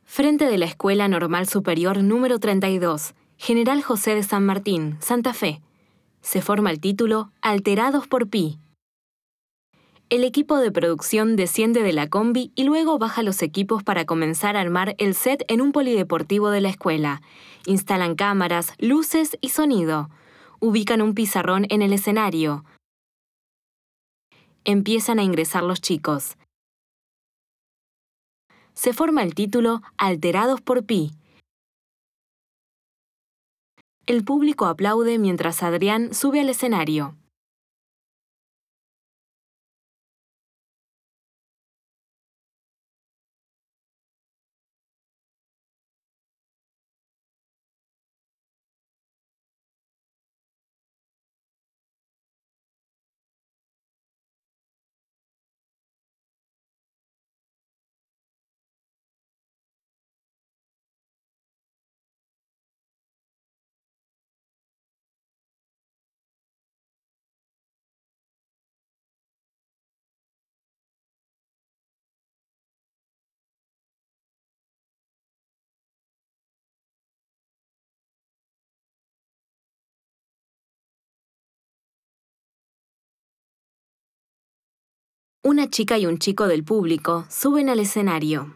Frente de la Escuela Normal Superior número 32, General José de San Martín, Santa Fe. Se forma el título Alterados por Pi. El equipo de producción desciende de la combi y luego baja los equipos para comenzar a armar el set en un polideportivo de la escuela. Instalan cámaras, luces y sonido. Ubican un pizarrón en el escenario. Empiezan a ingresar los chicos. Se forma el título Alterados por Pi. El público aplaude mientras Adrián sube al escenario. Una chica y un chico del público suben al escenario.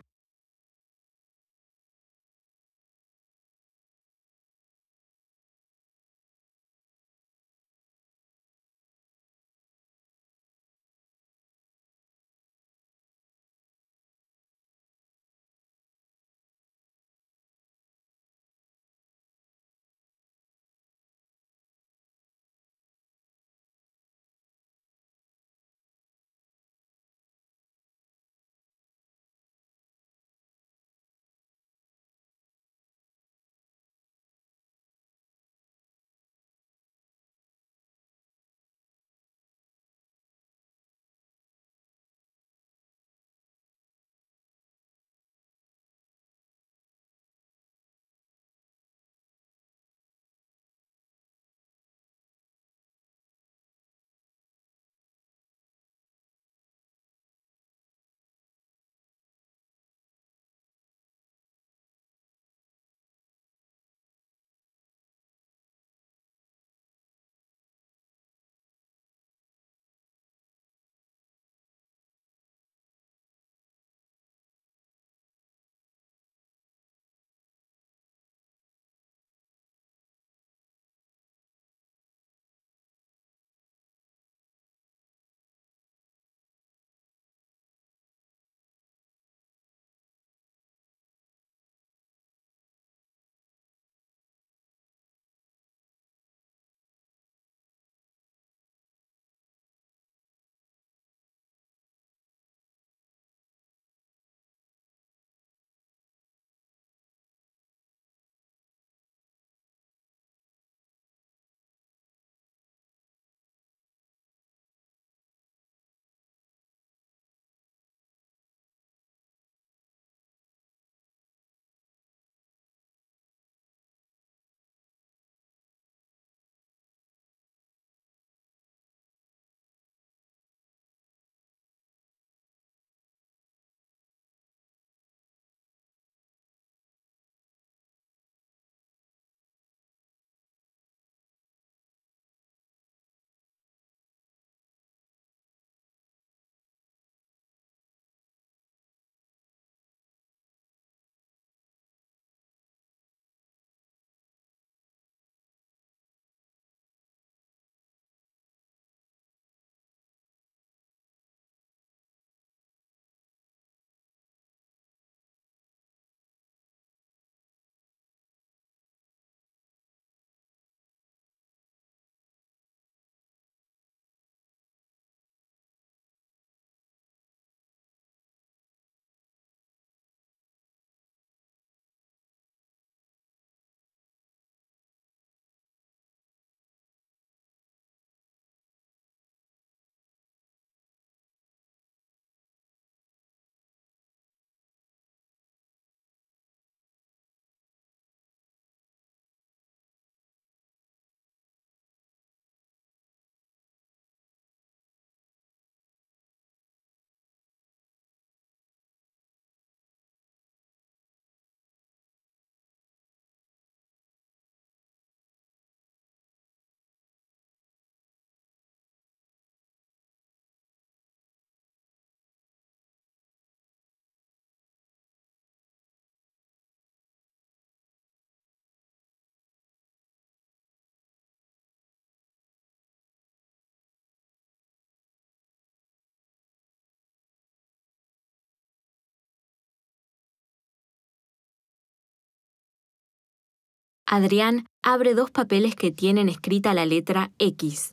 Adrián abre dos papeles que tienen escrita la letra X.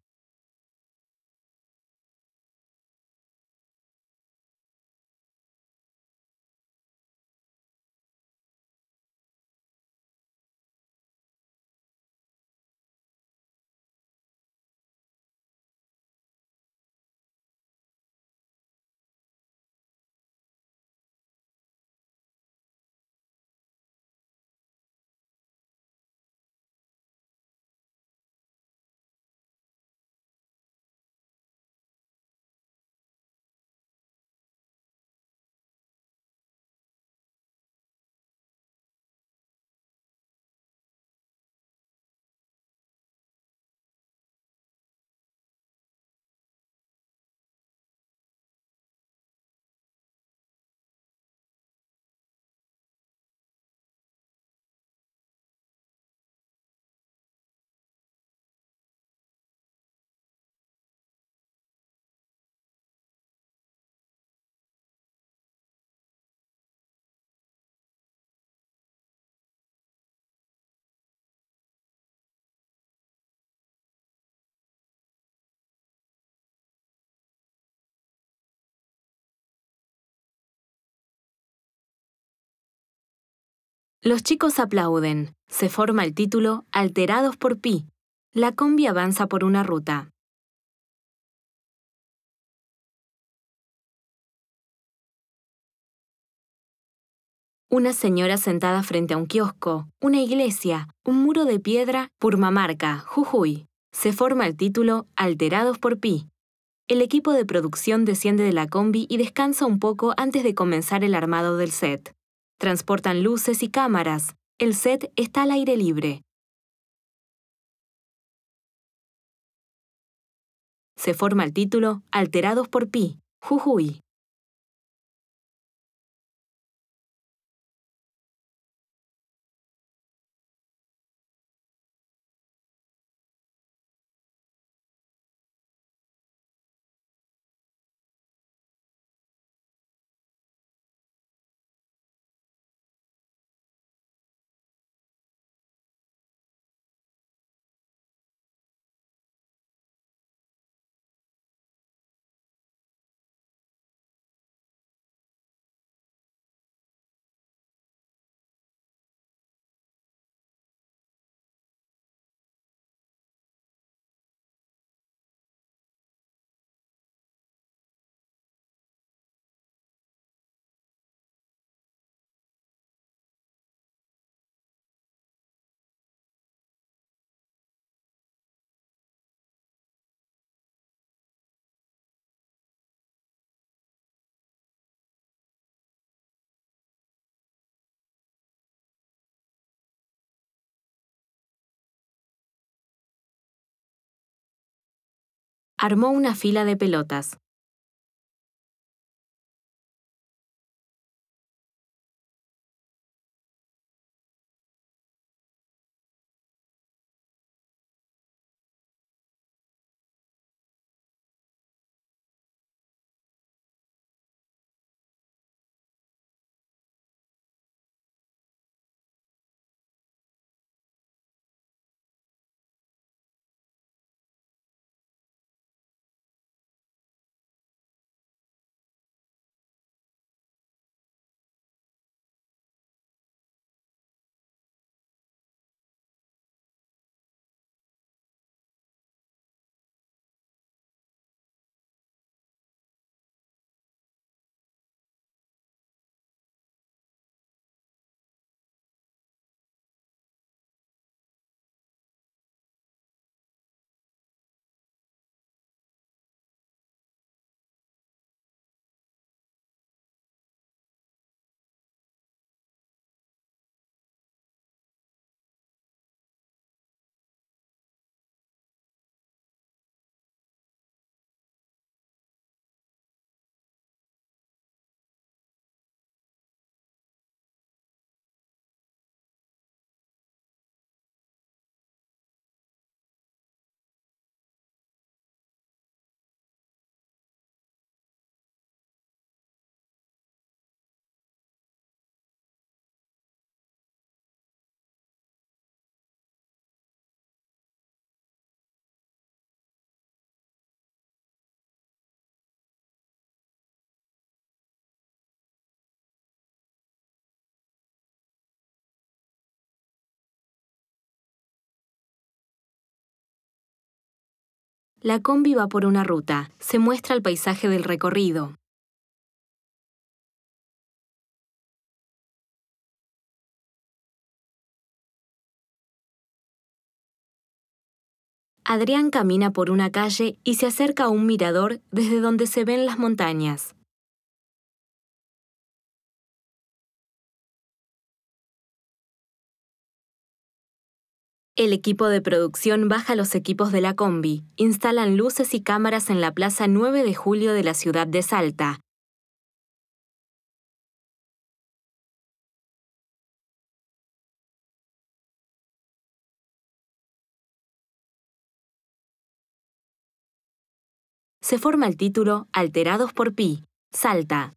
Los chicos aplauden. Se forma el título Alterados por Pi. La combi avanza por una ruta. Una señora sentada frente a un kiosco, una iglesia, un muro de piedra, Purmamarca, Jujuy. Se forma el título Alterados por Pi. El equipo de producción desciende de la combi y descansa un poco antes de comenzar el armado del set. Transportan luces y cámaras. El set está al aire libre. Se forma el título Alterados por Pi, Jujuy. Armó una fila de pelotas. La combi va por una ruta. Se muestra el paisaje del recorrido. Adrián camina por una calle y se acerca a un mirador desde donde se ven las montañas. El equipo de producción baja los equipos de la combi, instalan luces y cámaras en la Plaza 9 de Julio de la ciudad de Salta. Se forma el título Alterados por Pi, Salta.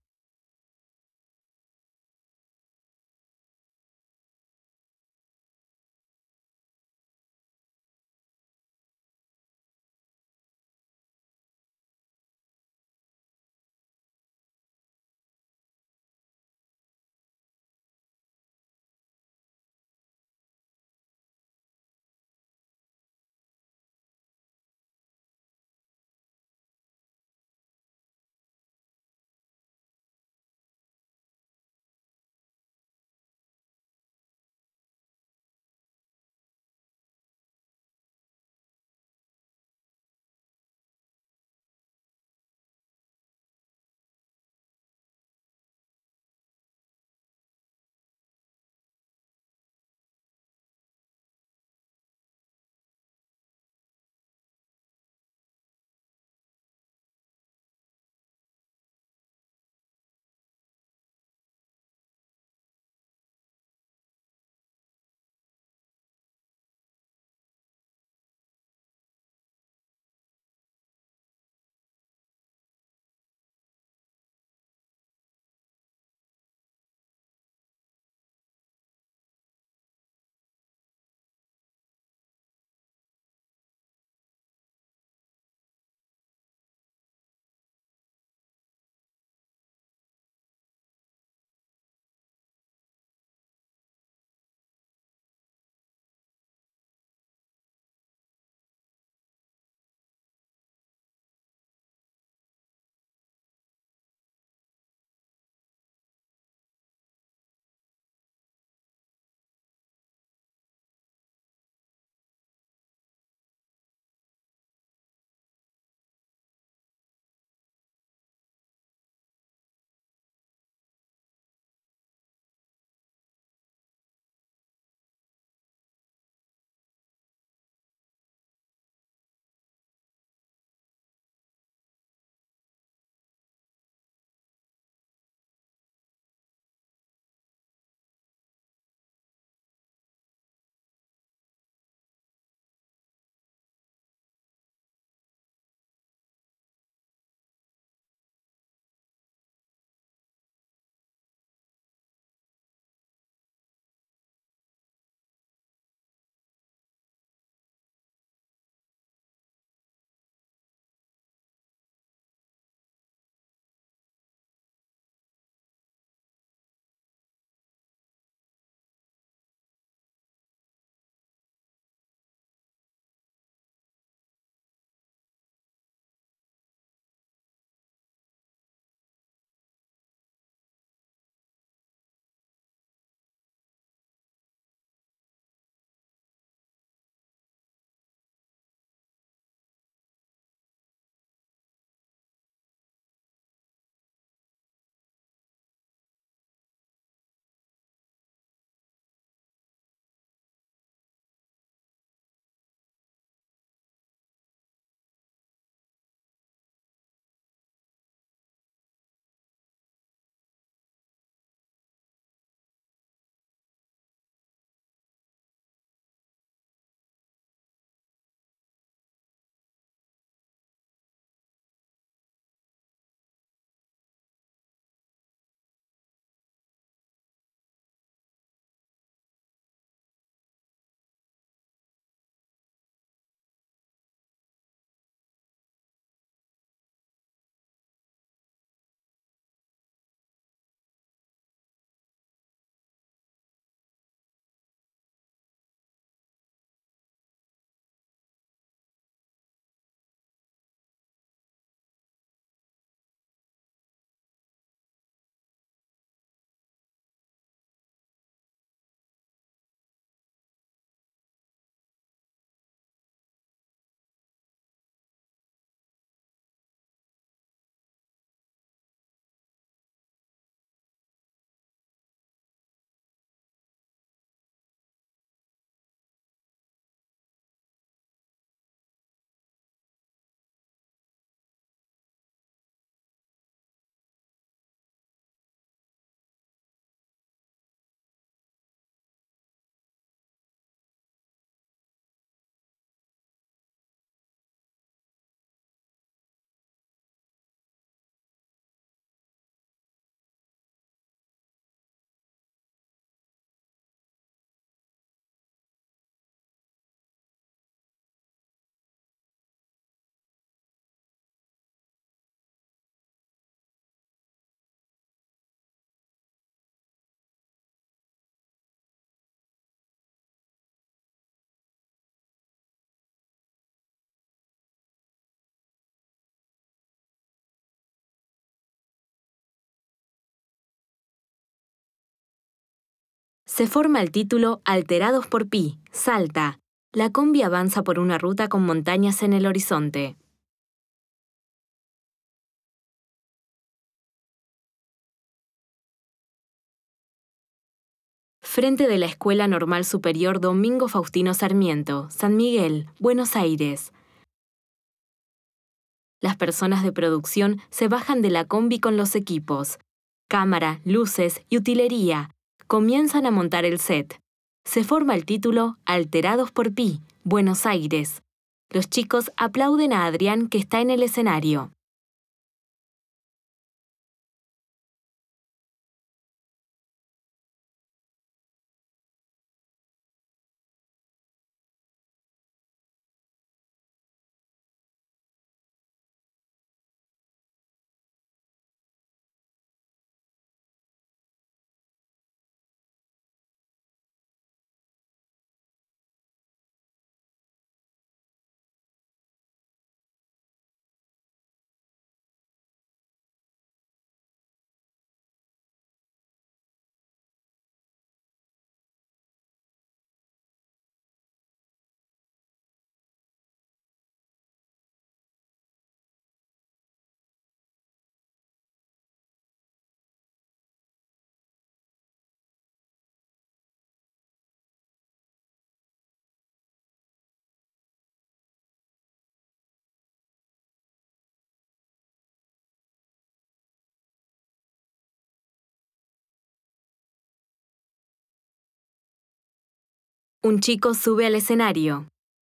Se forma el título Alterados por Pi, Salta. La combi avanza por una ruta con montañas en el horizonte. Frente de la Escuela Normal Superior Domingo Faustino Sarmiento, San Miguel, Buenos Aires. Las personas de producción se bajan de la combi con los equipos. Cámara, luces y utilería. Comienzan a montar el set. Se forma el título Alterados por Pi, Buenos Aires. Los chicos aplauden a Adrián que está en el escenario. Un chico sube al escenario.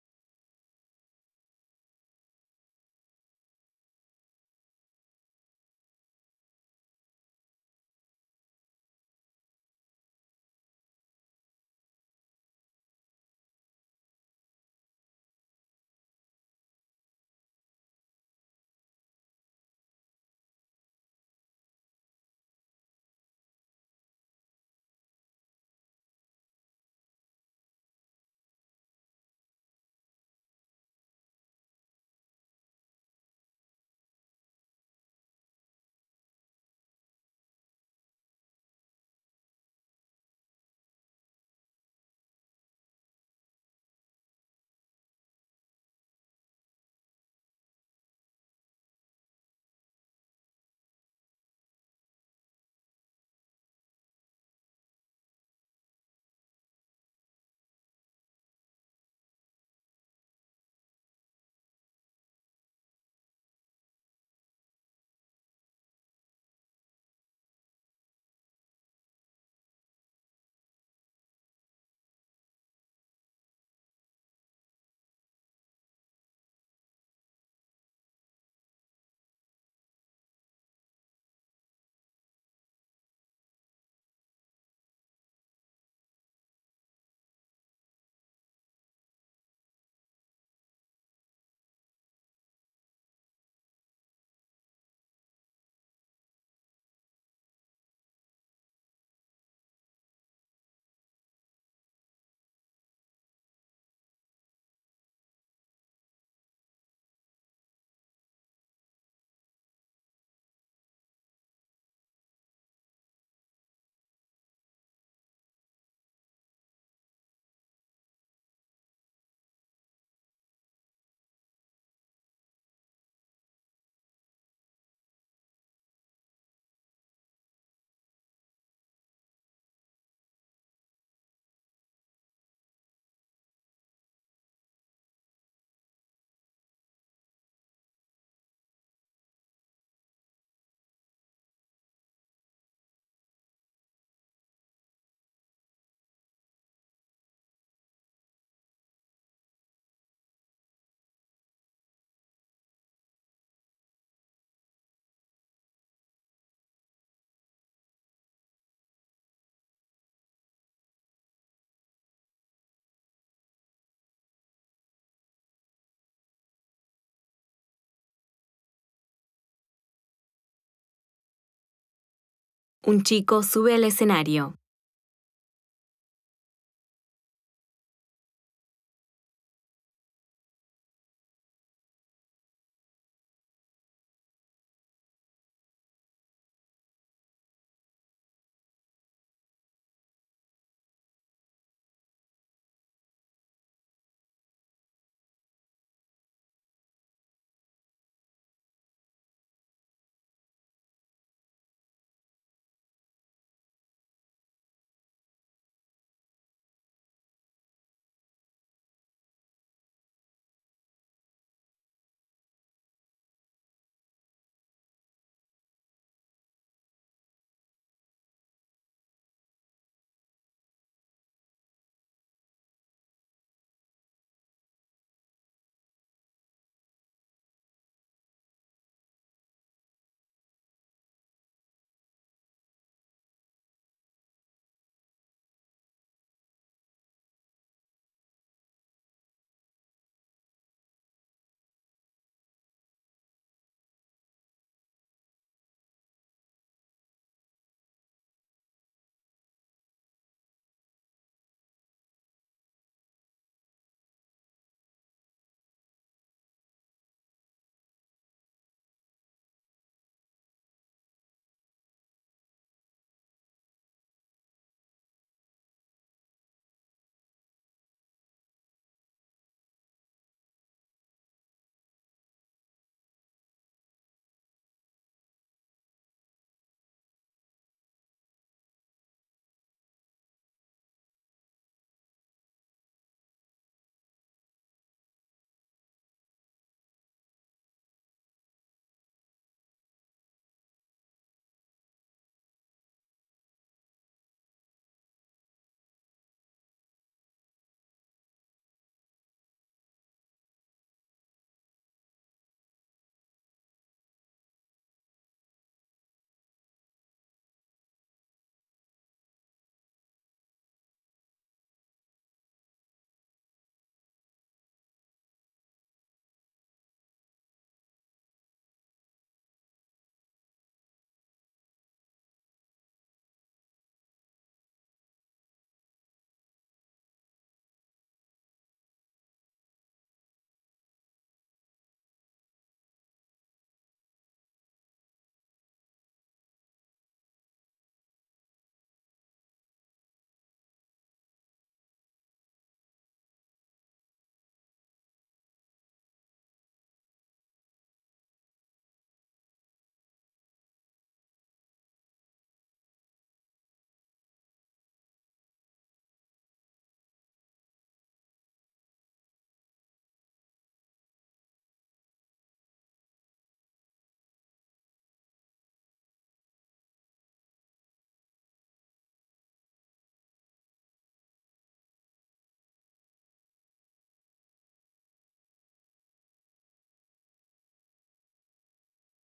Un chico sube al escenario.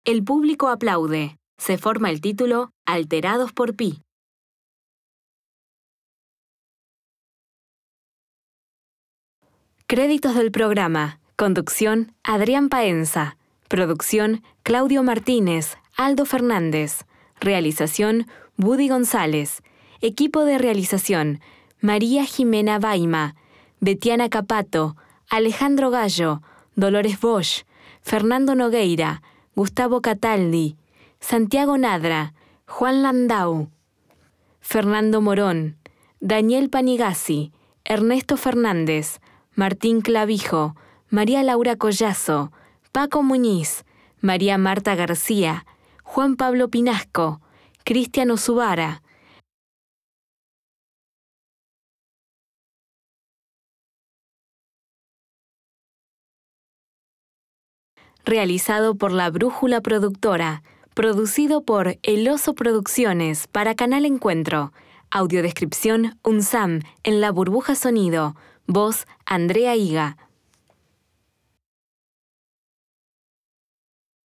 El público aplaude. Se forma el título Alterados por Pi. Créditos del programa. Conducción, Adrián Paenza. Producción, Claudio Martínez, Aldo Fernández. Realización, Woody González. Equipo de realización, María Jimena Baima, Betiana Capato, Alejandro Gallo, Dolores Bosch, Fernando Nogueira, Gustavo Cataldi, Santiago Nadra, Juan Landau, Fernando Morón, Daniel Panigasi, Ernesto Fernández, Martín Clavijo, María Laura Collazo, Paco Muñiz, María Marta García, Juan Pablo Pinasco, Cristiano Zubara. Realizado por La Brújula Productora, producido por El Oso Producciones para Canal Encuentro. Audiodescripción UNSAM en La Burbuja Sonido. Voz Andrea Higa.